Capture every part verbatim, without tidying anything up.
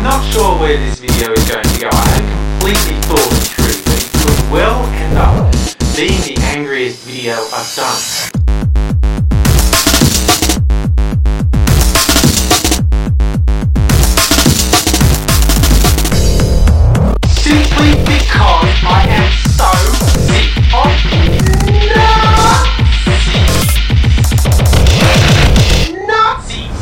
I'm not sure where this video is going to go. I haven't completely thought it through, but it could well end up being the angriest video I've done. Simply because I am so sick of Nazis. Nazis.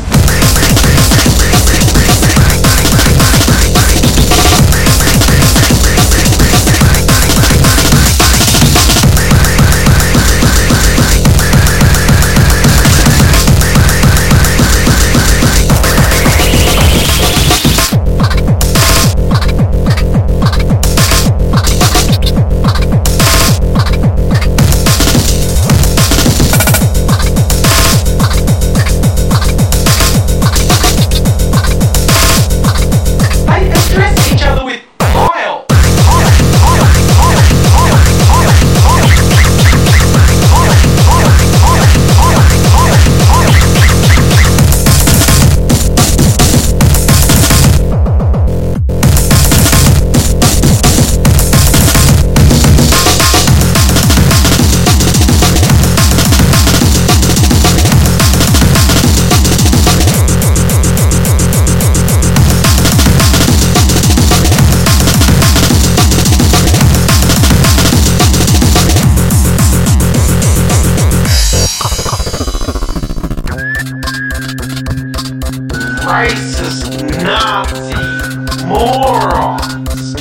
Racist Nazi morons!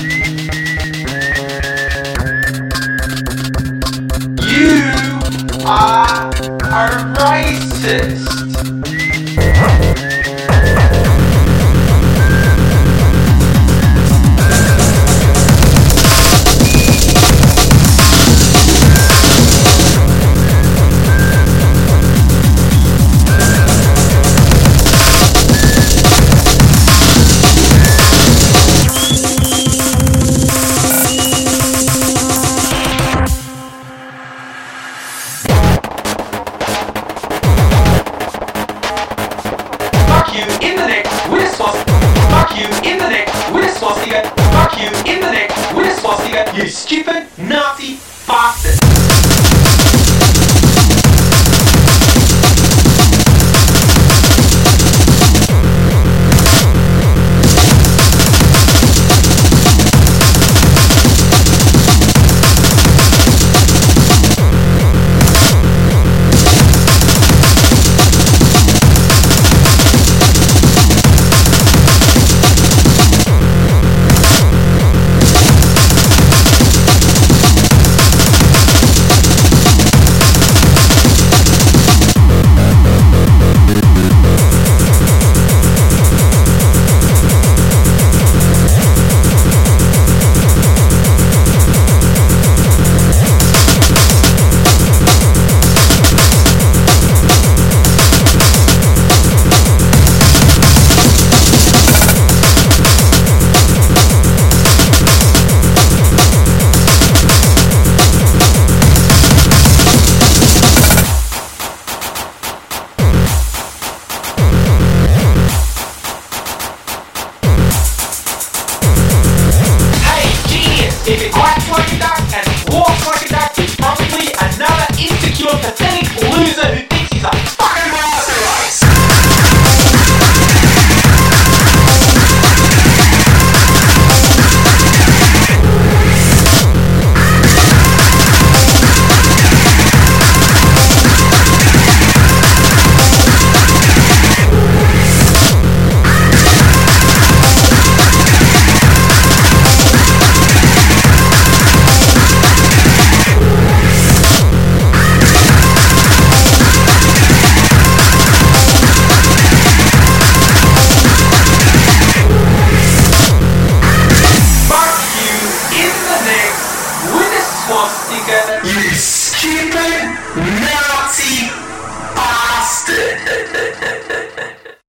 You are a racist! Fuck you in the neck with a swastika. Fuck you in the neck with a swastika. Fuck you in the neck with a swastika. You stupid Nazi bastard. If it